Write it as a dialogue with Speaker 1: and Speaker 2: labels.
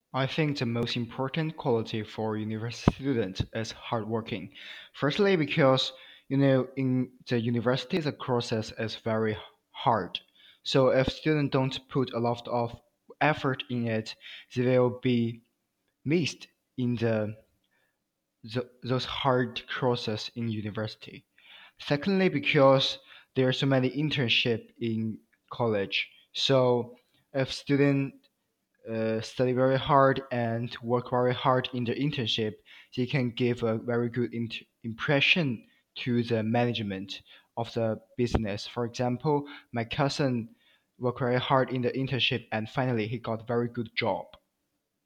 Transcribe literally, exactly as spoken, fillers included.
Speaker 1: I think the most important quality for university students is hardworking. Firstly, because you know in the university the process is very hard. So if students don't put a lot of effort in it, they will be missed in the, the those hard courses in university. Secondly, because there are so many internship in college. So if student uh, study very hard and work very hard in the internship, they can give a very good int- impression to the management of the business. For example, my cousin worked very hard in the internship and finally he got a very good job.